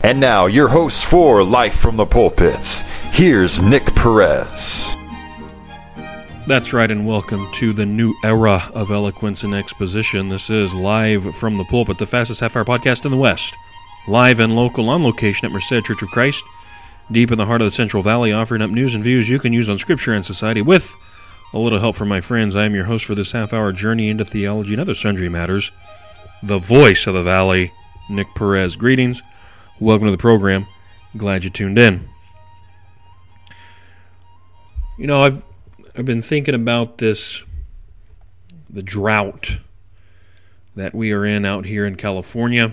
And now, your host for Life from the Pulpit, here's Nick Perez. That's right, and welcome to the new era of eloquence and exposition. This is Live from the Pulpit, the fastest half-hour podcast in the West. Live and local, on location at Merced Church of Christ, deep in the heart of the Central Valley, offering up news and views you can use on Scripture and society with a little help from my friends. I am your host for this half-hour journey into theology and other sundry matters, the voice of the Valley, Nick Perez. Greetings. Welcome to the program. Glad you tuned in. You know, I've been thinking about the drought that we are in out here in California.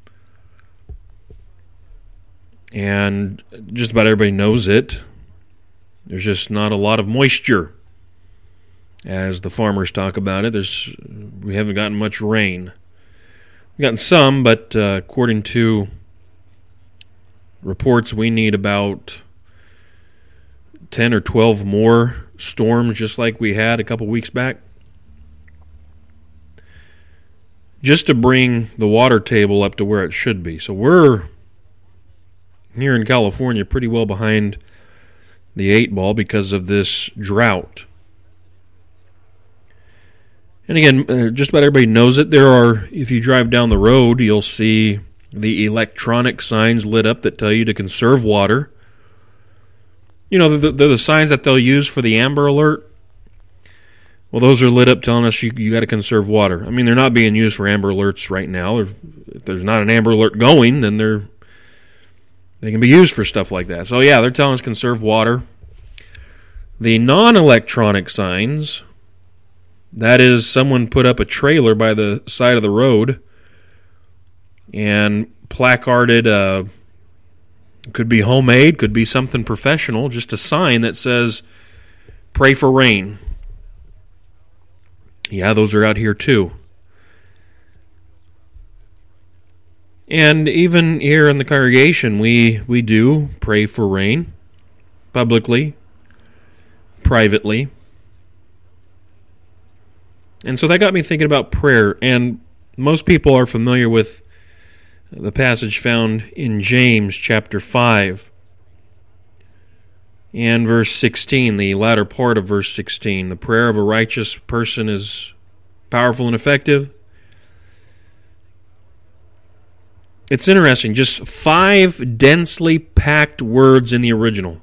And just about everybody knows it. There's just not a lot of moisture. As the farmers talk about it, we haven't gotten much rain. We've gotten some, but according to reports, we need about 10 or 12 more storms just like we had a couple weeks back, just to bring the water table up to where it should be. So we're here in California pretty well behind the 8 ball because of this drought. And again, just about everybody knows it. If you drive down the road, you'll see the electronic signs lit up that tell you to conserve water. You know, they're the signs that they'll use for the Amber Alert. Well, those are lit up telling us you got to conserve water. I mean, they're not being used for Amber Alerts right now. If there's not an Amber Alert going, then they can be used for stuff like that. So yeah, they're telling us conserve water. The non-electronic signs, that is, someone put up a trailer by the side of the road and placarded, could be homemade, could be something professional, just a sign that says, pray for rain. Yeah, those are out here too. And even here in the congregation, we do pray for rain, publicly, privately. And so that got me thinking about prayer, and most people are familiar with the passage found in James chapter 5 and verse 16, the latter part of verse 16. The prayer of a righteous person is powerful and effective. It's interesting, just 5 densely packed words in the original.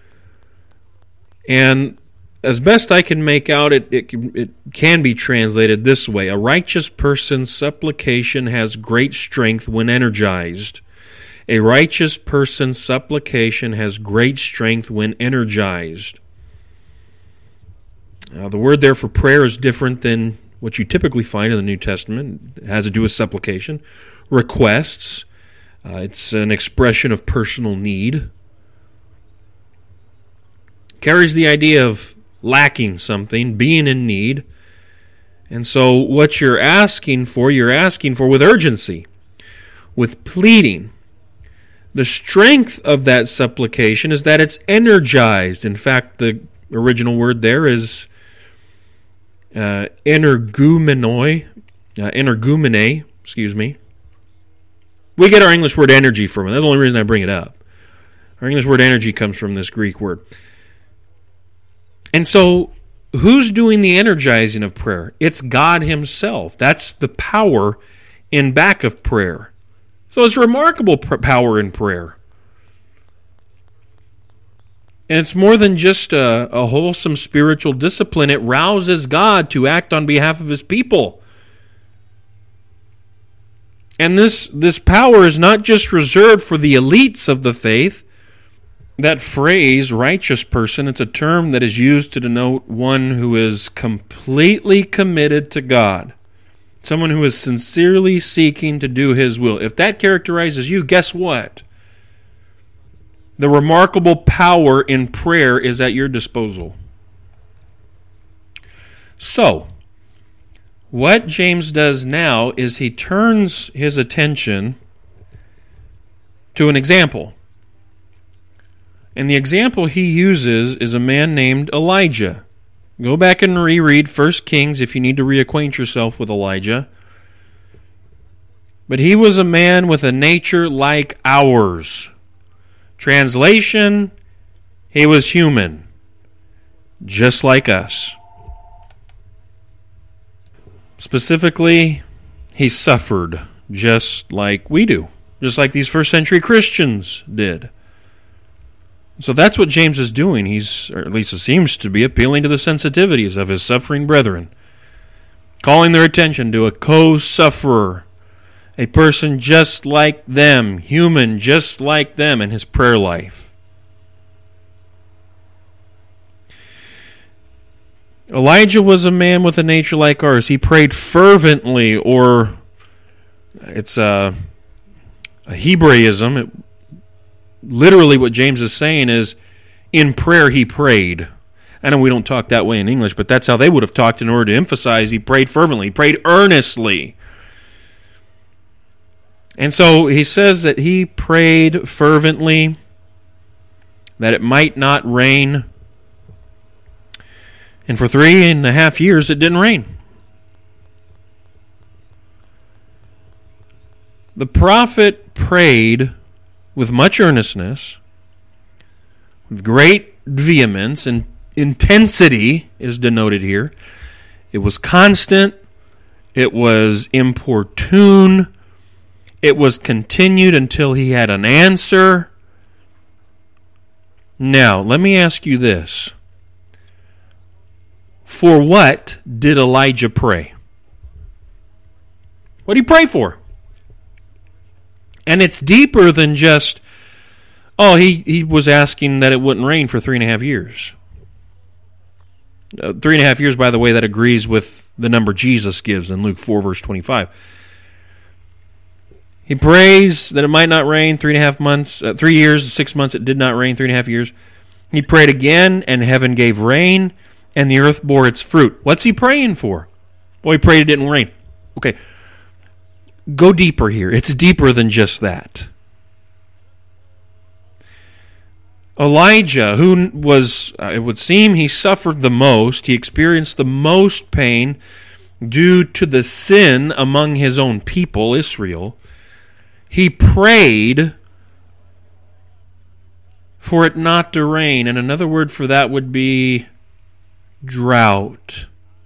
And as best I can make out, it can be translated this way. A righteous person's supplication has great strength when energized. A righteous person's supplication has great strength when energized. The word there for prayer is different than what you typically find in the New Testament. It has to do with supplication. Requests. It's an expression of personal need. Carries the idea of lacking something, being in need. And so what you're asking for with urgency, with pleading. The strength of that supplication is that it's energized. In fact, the original word there is energumene. We get our English word energy from it. That's the only reason I bring it up. Our English word energy comes from this Greek word. And so, who's doing the energizing of prayer? It's God Himself. That's the power in back of prayer. So it's remarkable power in prayer. And it's more than just a wholesome spiritual discipline. It rouses God to act on behalf of His people. And this power is not just reserved for the elites of the faith. That phrase, righteous person, it's a term that is used to denote one who is completely committed to God. Someone who is sincerely seeking to do His will. If that characterizes you, guess what? The remarkable power in prayer is at your disposal. So, what James does now is he turns his attention to an example. And the example he uses is a man named Elijah. Go back and reread 1 Kings if you need to reacquaint yourself with Elijah. but he was a man with a nature like ours. Translation, he was human, just like us. Specifically, he suffered just like we do, just like these first century Christians did. So that's what James is doing. Or at least it seems to be, appealing to the sensitivities of his suffering brethren, calling their attention to a co-sufferer, a person just like them, human just like them, in his prayer life. Elijah was a man with a nature like ours. He prayed fervently, or it's a Hebraism. Literally what James is saying is, in prayer he prayed. I know we don't talk that way in English, but that's how they would have talked in order to emphasize he prayed fervently, he prayed earnestly. And so he says that he prayed fervently that it might not rain. And for 3.5 years it didn't rain. The prophet prayed with much earnestness, with great vehemence, and intensity is denoted here. It was constant, it was importune, it was continued until he had an answer. Now, let me ask you this. For what did Elijah pray? What did he pray for? And it's deeper than just, he was asking that it wouldn't rain for 3.5 years. 3.5 years, by the way, that agrees with the number Jesus gives in Luke 4, verse 25. He prays that it might not rain 3.5 months, 3 years and 6 months it did not rain, 3.5 years. He prayed again, and heaven gave rain, and the earth bore its fruit. What's he praying for? Well, he prayed it didn't rain. Okay, go deeper here. It's deeper than just that. Elijah, who was, it would seem he suffered the most, he experienced the most pain due to the sin among his own people, Israel. He prayed for it not to rain, and another word for that would be drought.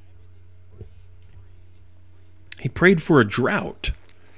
He prayed for a drought.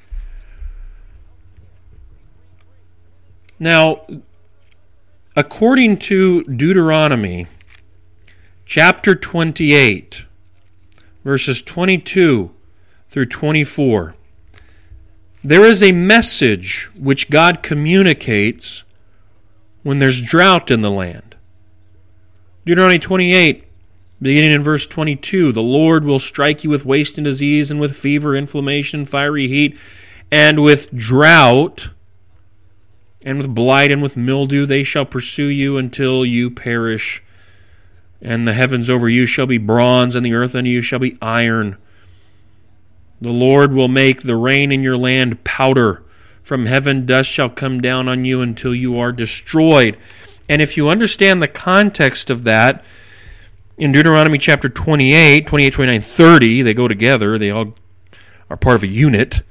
Now, according to Deuteronomy, chapter 28, verses 22 through 24, there is a message which God communicates when there's drought in the land. Deuteronomy 28, beginning in verse 22, the Lord will strike you with wasting disease and with fever, inflammation, fiery heat, and with drought, and with blight and with mildew. They shall pursue you until you perish. And the heavens over you shall be bronze, and the earth under you shall be iron. The Lord will make the rain in your land powder. From heaven dust shall come down on you until you are destroyed. And if you understand the context of that, in Deuteronomy chapter 28, 29, 30, they go together. They all are part of a unit.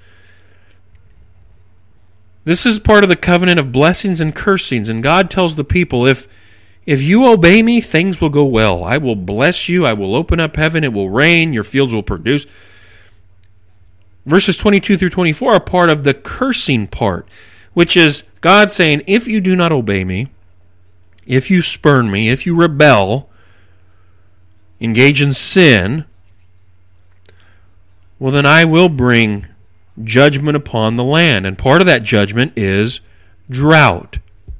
This is part of the covenant of blessings and cursings. And God tells the people, if you obey me, things will go well. I will bless you. I will open up heaven. It will rain. Your fields will produce. Verses 22 through 24 are part of the cursing part, which is God saying, if you do not obey me, if you spurn me, if you rebel, engage in sin, well, then I will bring judgment upon the land. And part of that judgment is drought.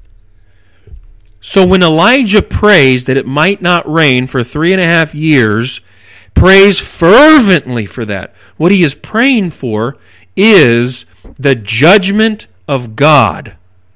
So when Elijah prays that it might not rain for 3.5 years, prays fervently for that. What he is praying for is the judgment of God.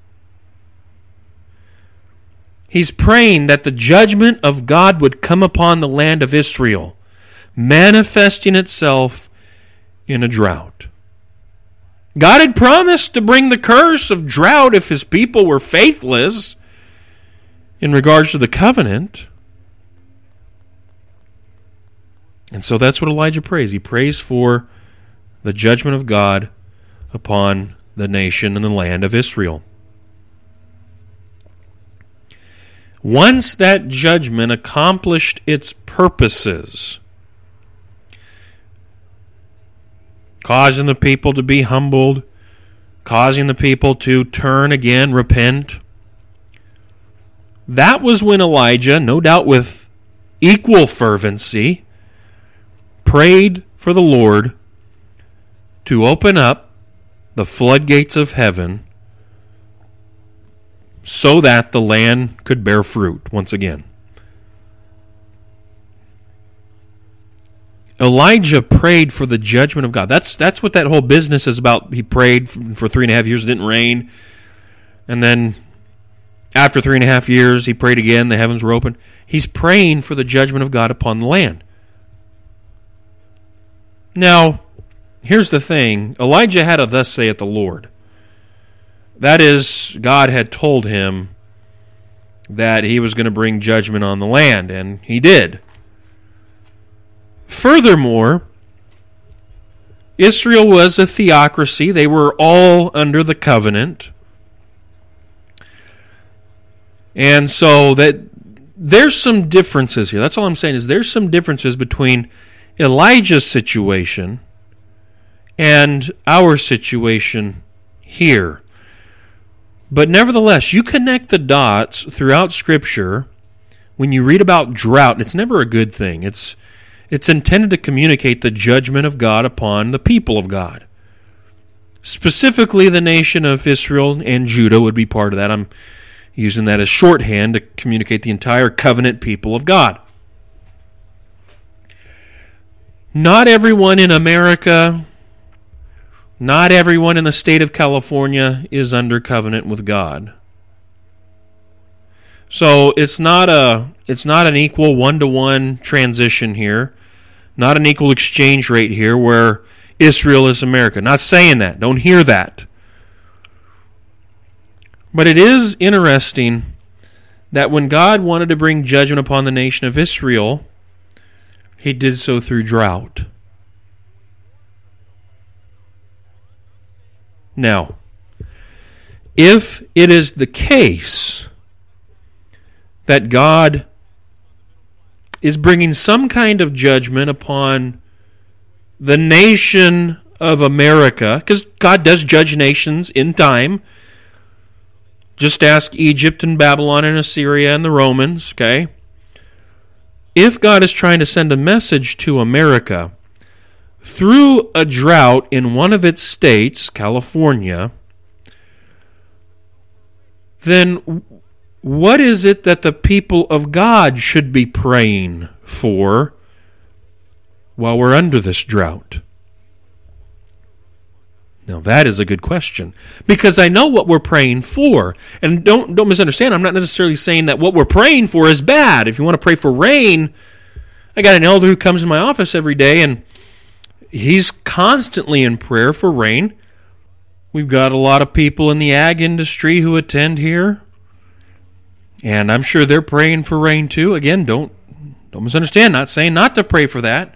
He's praying that the judgment of God would come upon the land of Israel, manifesting itself in a drought. God had promised to bring the curse of drought if his people were faithless in regards to the covenant. And so that's what Elijah prays. He prays for the judgment of God upon the nation and the land of Israel. Once that judgment accomplished its purposes, causing the people to be humbled, causing the people to turn again, repent, that was when Elijah, no doubt with equal fervency, prayed for the Lord to open up the floodgates of heaven so that the land could bear fruit once again. Elijah prayed for the judgment of God. That's what that whole business is about. He prayed for 3.5 years, it didn't rain. And then after 3.5 years, he prayed again, the heavens were open. He's praying for the judgment of God upon the land. Now, here's the thing. Elijah had a thus saith the Lord. That is, God had told him that he was going to bring judgment on the land, and he did. Furthermore, Israel was a theocracy. They were all under the covenant. And so that there's some differences here. That's all I'm saying is there's some differences between Elijah's situation and our situation here. But nevertheless, you connect the dots throughout Scripture. When you read about drought, it's never a good thing. It's intended to communicate the judgment of God upon the people of God. Specifically, the nation of Israel and Judah would be part of that. I'm using that as shorthand to communicate the entire covenant people of God. Not everyone in America, not everyone in the state of California is under covenant with God. So it's not an equal one-to-one transition here, not an equal exchange rate here where Israel is America. Not saying that. Don't hear that. But it is interesting that when God wanted to bring judgment upon the nation of Israel, he did so through drought. Now, if it is the case that God is bringing some kind of judgment upon the nation of America, because God does judge nations in time. Just ask Egypt and Babylon and Assyria and the Romans, okay? If God is trying to send a message to America through a drought in one of its states, California, then what is it that the people of God should be praying for while we're under this drought? Now that is a good question, because I know what we're praying for. And don't misunderstand, I'm not necessarily saying that what we're praying for is bad. If you want to pray for rain, I got an elder who comes in my office every day and he's constantly in prayer for rain. We've got a lot of people in the ag industry who attend here, and I'm sure they're praying for rain too. Again, don't misunderstand, not saying not to pray for that.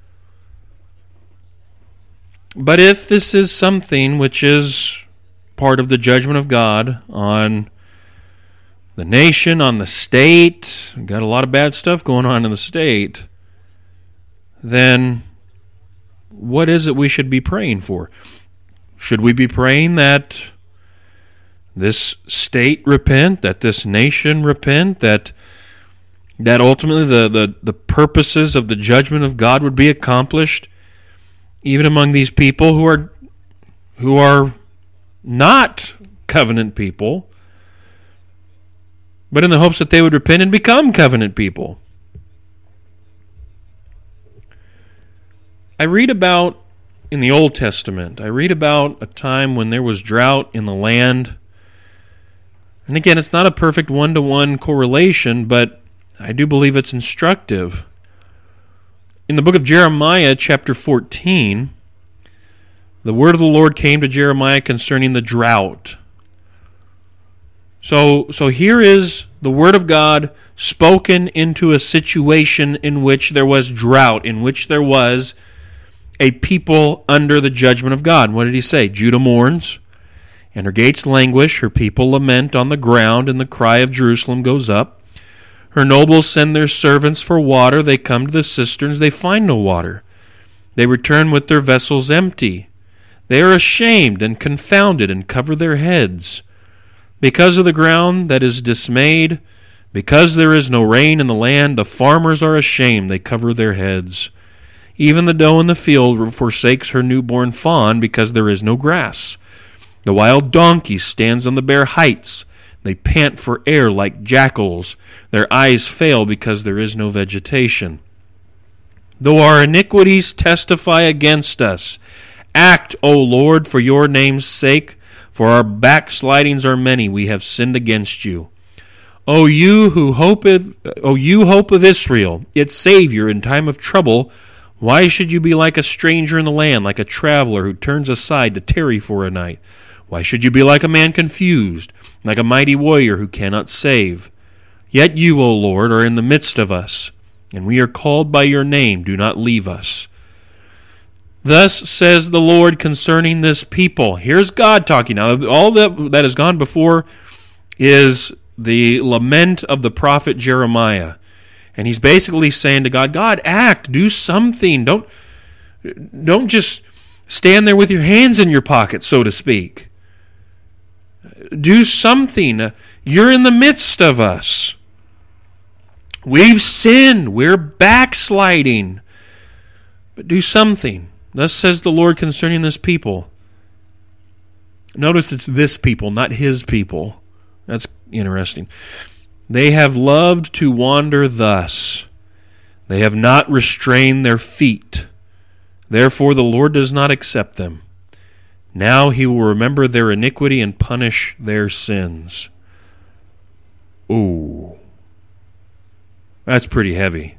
But if this is something which is part of the judgment of God on the nation, on the state, we've got a lot of bad stuff going on in the state, then what is it we should be praying for? Should we be praying that this state repent, that this nation repent, that ultimately the purposes of the judgment of God would be accomplished even among these people who are not covenant people, but in the hopes that they would repent and become covenant people? I read about, in the Old Testament, a time when there was drought in the land. And again, it's not a perfect one-to-one correlation, but I do believe it's instructive. In the book of Jeremiah, chapter 14, the word of the Lord came to Jeremiah concerning the drought. So here is the word of God spoken into a situation in which there was drought, in which there was a people under the judgment of God. What did he say? Judah mourns, and her gates languish, her people lament on the ground, and the cry of Jerusalem goes up. Her nobles send their servants for water. They come to the cisterns. They find no water. They return with their vessels empty. They are ashamed and confounded and cover their heads. Because of the ground that is dismayed, because there is no rain in the land, the farmers are ashamed. They cover their heads. Even the doe in the field forsakes her newborn fawn because there is no grass. The wild donkey stands on the bare heights. They pant for air like jackals. Their eyes fail because there is no vegetation. Though our iniquities testify against us, act, O Lord, for your name's sake, for our backslidings are many. We have sinned against you. O you hope of Israel, its Savior in time of trouble, why should you be like a stranger in the land, like a traveler who turns aside to tarry for a night? Why should you be like a man confused, like a mighty warrior who cannot save? Yet you, O Lord, are in the midst of us, and we are called by your name. Do not leave us. Thus says the Lord concerning this people. Here's God talking. Now, all that has gone before is the lament of the prophet Jeremiah. And he's basically saying to God, God, act, do something. Don't just stand there with your hands in your pockets, so to speak. Do something. You're in the midst of us. We've sinned. We're backsliding. But do something. Thus says the Lord concerning this people. Notice it's this people, not his people. That's interesting. They have loved to wander thus. They have not restrained their feet. Therefore the Lord does not accept them. Now he will remember their iniquity and punish their sins. Ooh. That's pretty heavy.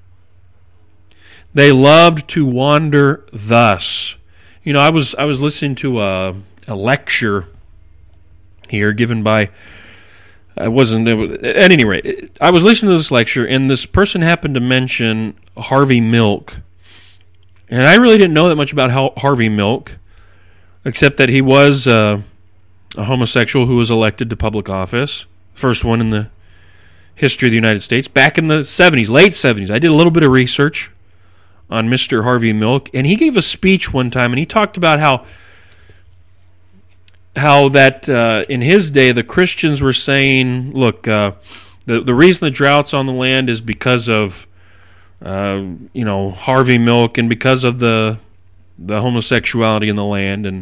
They loved to wander thus. You know, I was listening to a lecture here given by, at any rate, I was listening to this lecture, and this person happened to mention Harvey Milk. And I really didn't know that much about Harvey Milk, except that he was a homosexual who was elected to public office, first one in the history of the United States, back in the 70s, late 70s. I did a little bit of research on Mr. Harvey Milk, and he gave a speech one time, and he talked about how that in his day the Christians were saying, look, the reason the drought's on the land is because of Harvey Milk and because of the homosexuality in the land, and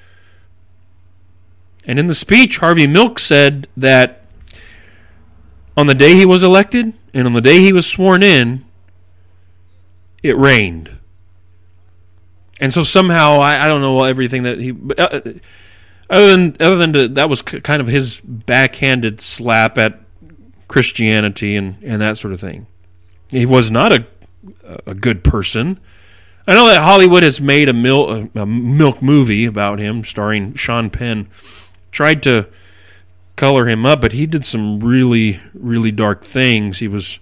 in the speech Harvey Milk said that on the day he was elected and on the day he was sworn in, it rained. And so somehow, I don't know everything that he... Other than that was kind of his backhanded slap at Christianity and that sort of thing. He was not a good person. I know that Hollywood has made a Milk movie about him, starring Sean Penn. Tried to color him up, but he did some really, really dark things. He was...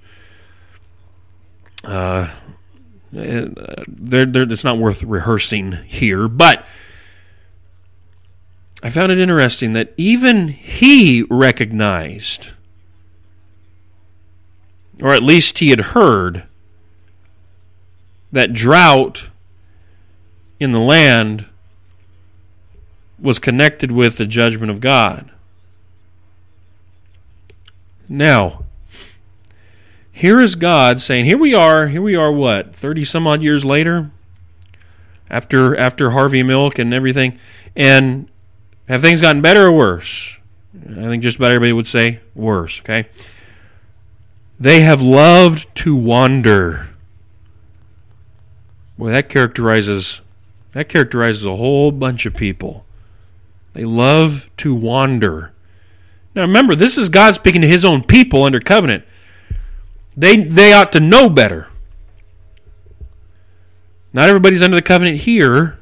it's not worth rehearsing here, but I found it interesting that even he recognized, or at least he had heard, that drought in the land was connected with the judgment of God. Now, here is God saying, here we are what, 30 some odd years later, after Harvey Milk and everything, and have things gotten better or worse? I think just about everybody would say worse, okay? They have loved to wander. Boy, that characterizes a whole bunch of people. They love to wander. Now remember, this is God speaking to his own people under covenant. They ought to know better. Not everybody's under the covenant here,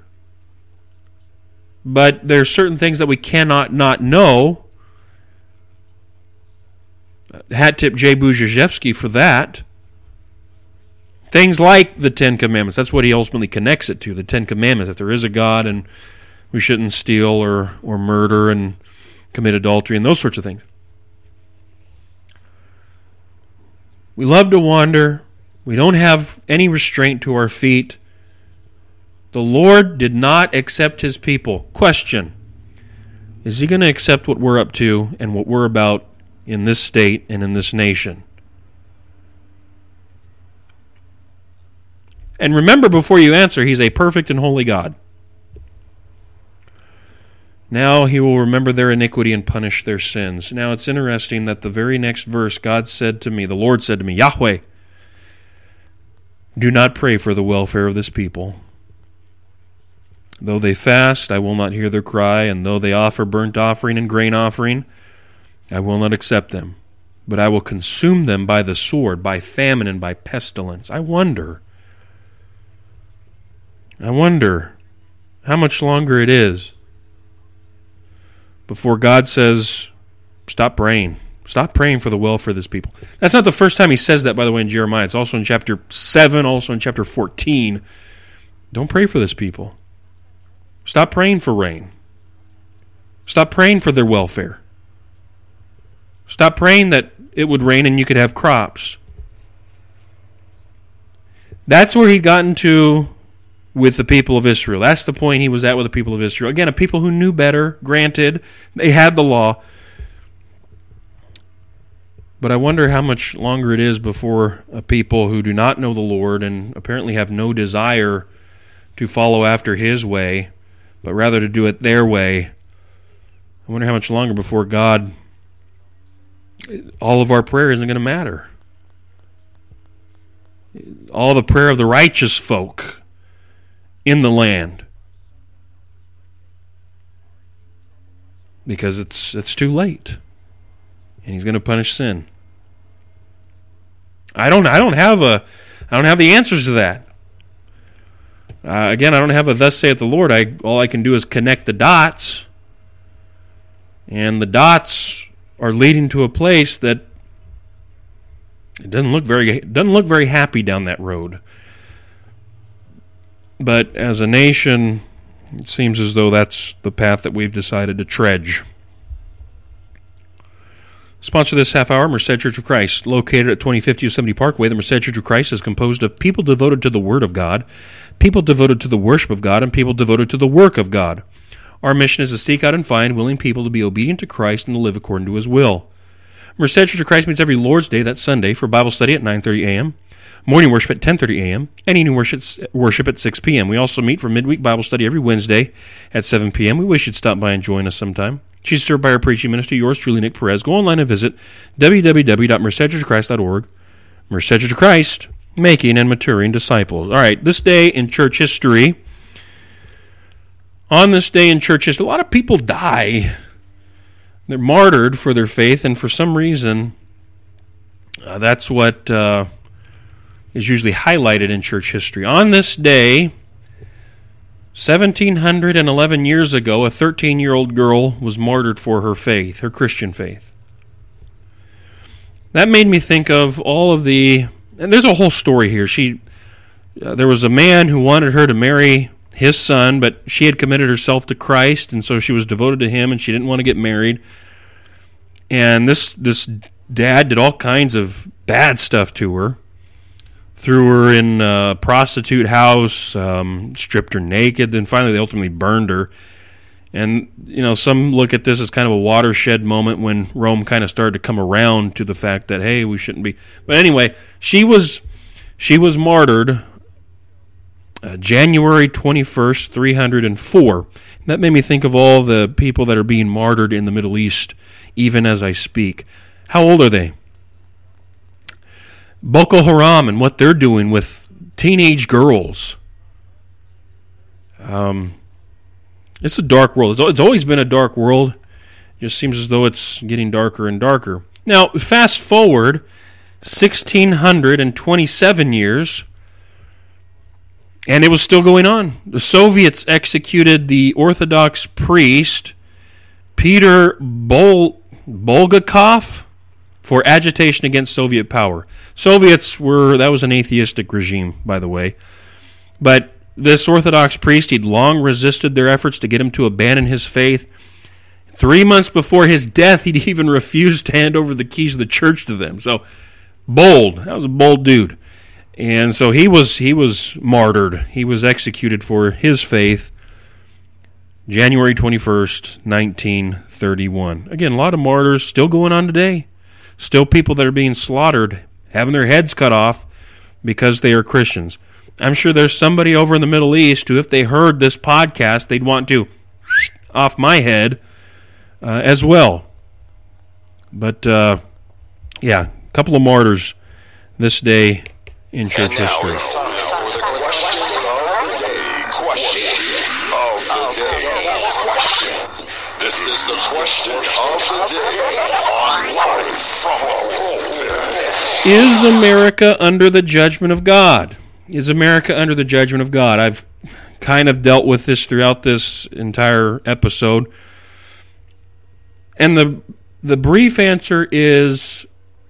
but there are certain things that we cannot not know. Hat tip Jay Burzhevsky for that. Things like the Ten Commandments. That's what he ultimately connects it to, the Ten Commandments, that there is a God and we shouldn't steal or murder and commit adultery and those sorts of things. We love to wander. We don't have any restraint to our feet. The Lord did not accept his people. Question: is he going to accept what we're up to and what we're about in this state and in this nation? And remember, before you answer, he's a perfect and holy God. Now he will remember their iniquity and punish their sins. Now it's interesting that the very next verse, God said to me, the Lord said to me, Yahweh, do not pray for the welfare of this people. Though they fast, I will not hear their cry, and though they offer burnt offering and grain offering, I will not accept them. But I will consume them by the sword, by famine, and by pestilence. I wonder how much longer it is before God says, stop praying. Stop praying for the welfare of this people. That's not the first time he says that, by the way, in Jeremiah. It's also in chapter 7, also in chapter 14. Don't pray for this people. Stop praying for rain. Stop praying for their welfare. Stop praying that it would rain and you could have crops. That's where he'd gotten to with the people of Israel. That's the point he was at with the people of Israel. Again, a people who knew better, granted, they had the law. But I wonder how much longer it is before a people who do not know the Lord and apparently have no desire to follow after his way, but rather to do it their way. I wonder how much longer before God, all of our prayer isn't going to matter. All the prayer of the righteous folk in the land. Because it's too late. And he's going to punish sin. I don't have the answers to that. Again, I don't have a thus saith the Lord. All I can do is connect the dots. And the dots are leading to a place that it doesn't look very happy down that road. But as a nation, it seems as though that's the path that we've decided to tread. Sponsor this half hour, Merced Church of Christ, located at 2050 Yosemite Parkway. The Merced Church of Christ is composed of people devoted to the Word of God, people devoted to the worship of God, and people devoted to the work of God. Our mission is to seek out and find willing people to be obedient to Christ and to live according to his will. Merced Church of Christ meets every Lord's Day, that's Sunday, for Bible study at 9:30 a.m., morning worship at 10:30 a.m., and evening worship at 6 p.m. We also meet for midweek Bible study every Wednesday at 7 p.m. We wish you'd stop by and join us sometime. She's served by our preaching minister, yours truly, Nick Perez. Go online and visit www.mercedchurchofchrist.org. Merced Church of Christ, making and maturing disciples. All right, this day in church history. On this day in church history, a lot of people die. They're martyred for their faith, and for some reason, that's what is usually highlighted in church history. On this day, 1,711 years ago, a 13-year-old girl was martyred for her faith, her Christian faith. That made me think of all of the... And there's a whole story here. There was a man who wanted her to marry his son, but she had committed herself to Christ, and so she was devoted to him, and she didn't want to get married. And this dad did all kinds of bad stuff to her. Threw her in a prostitute house, stripped her naked, then finally they ultimately burned her. And, some look at this as kind of a watershed moment when Rome kind of started to come around to the fact that, hey, we shouldn't be. But anyway, she was martyred January 21st, 304. That made me think of all the people that are being martyred in the Middle East, even as I speak. How old are they? Boko Haram and what they're doing with teenage girls. It's a dark world. It's always been a dark world. It just seems as though it's getting darker and darker. Now, fast forward 1,627 years, and it was still going on. The Soviets executed the Orthodox priest Peter Bulgakov. for agitation against Soviet power. That was an atheistic regime, by the way. But this Orthodox priest, he'd long resisted their efforts to get him to abandon his faith. 3 months before his death, he'd even refused to hand over the keys of the church to them. So, bold. That was a bold dude. And so he was martyred. He was executed for his faith January 21st, 1931. Again, a lot of martyrs still going on today. Still people that are being slaughtered, having their heads cut off because they are Christians. I'm sure there's somebody over in the Middle East who, if they heard this podcast, they'd want to off my head as well. But, a couple of martyrs this day in church history. It's time for the question of the day. Question. This is the question of the day on Live from the Pulpit. Is America under the judgment of God? Is America under the judgment of God? I've kind of dealt with this throughout this entire episode. And the brief answer is,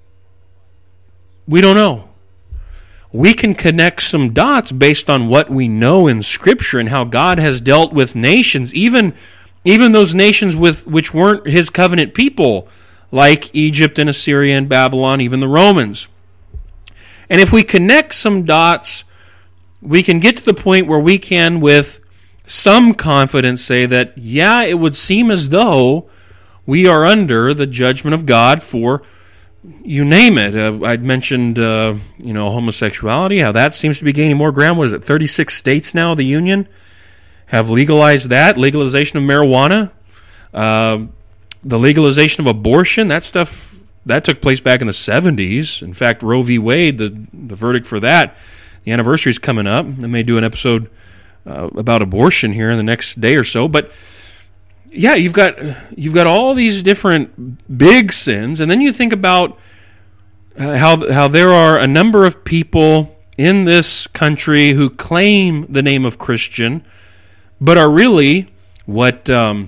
we don't know. We can connect some dots based on what we know in Scripture and how God has dealt with nations, even those nations which weren't His covenant people, like Egypt and Assyria and Babylon, even the Romans. And if we connect some dots, we can get to the point where we can, with some confidence, say that, it would seem as though we are under the judgment of God for, you name it. I'd mentioned, homosexuality, how that seems to be gaining more ground. What is it, 36 states now, the Union, have legalized that. Legalization of marijuana, the legalization of abortion, that stuff, that took place back in the 70s. In fact, Roe v. Wade, the verdict for that, the anniversary is coming up. I may do an episode about abortion here in the next day or so. But you've got all these different big sins, and then you think about how there are a number of people in this country who claim the name of Christian, but are really what George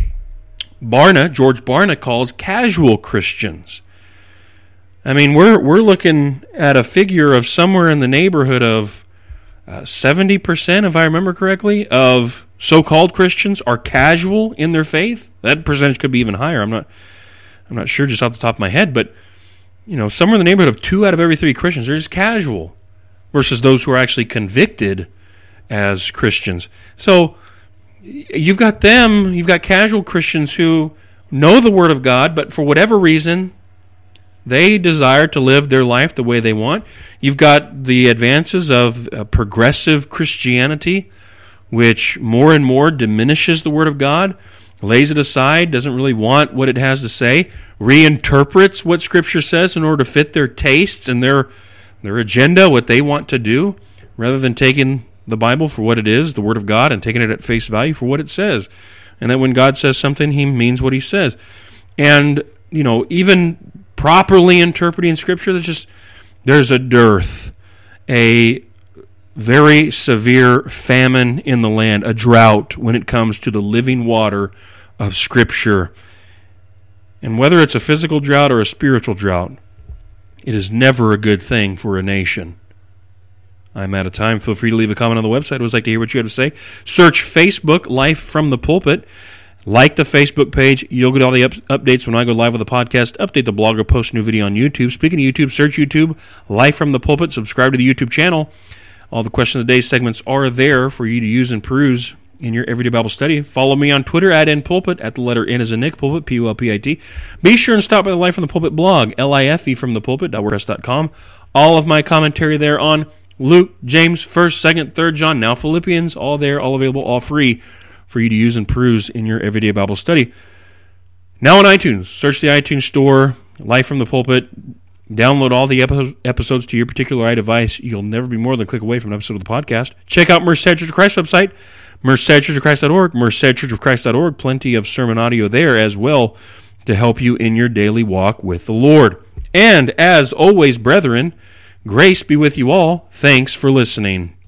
Barna calls casual Christians. I mean, we're looking at a figure of somewhere in the neighborhood of 70%, if I remember correctly, of so-called Christians are casual in their faith. That percentage could be even higher. I'm not sure just off the top of my head, but somewhere in the neighborhood of 2 out of every 3 Christians are just casual, versus those who are actually convicted as Christians. So you've got casual Christians who know the Word of God, but for whatever reason, they desire to live their life the way they want. You've got the advances of progressive Christianity, which more and more diminishes the Word of God, lays it aside, doesn't really want what it has to say, reinterprets what Scripture says in order to fit their tastes and their agenda, what they want to do, rather than taking the Bible for what it is, the Word of God, and taking it at face value for what it says. And that when God says something, He means what He says. And, even properly interpreting Scripture, there's a dearth, a very severe famine in the land, a drought when it comes to the living water of Scripture. And whether it's a physical drought or a spiritual drought, it is never a good thing for a nation. I'm out of time. Feel free to leave a comment on the website. I always like to hear what you have to say. Search Facebook, Life from the Pulpit. Like the Facebook page. You'll get all the updates when I go live with the podcast. Update the blog or post a new video on YouTube. Speaking of YouTube, search YouTube, Life from the Pulpit. Subscribe to the YouTube channel. All the Question of the Day segments are there for you to use and peruse in your everyday Bible study. Follow me on Twitter at NPulpit, at the letter N as in Nick, Pulpit, P-U-L-P-I-T. Be sure and stop by the Life from the Pulpit blog, L-I-F-E from the pulpit.wordpress.com. All of my commentary there on Luke, James, 1st, 2nd, 3rd John, now Philippians, all there, all available, all free for you to use and peruse in your everyday Bible study. Now on iTunes, search the iTunes store, Life from the Pulpit. Download all the episodes to your particular device. You'll never be more than a click away from an episode of the podcast. Check out Merced Church of Christ website, mercedchurchofchrist.org, mercedchurchofchrist.org. Plenty of sermon audio there as well to help you in your daily walk with the Lord. And as always, brethren, grace be with you all. Thanks for listening.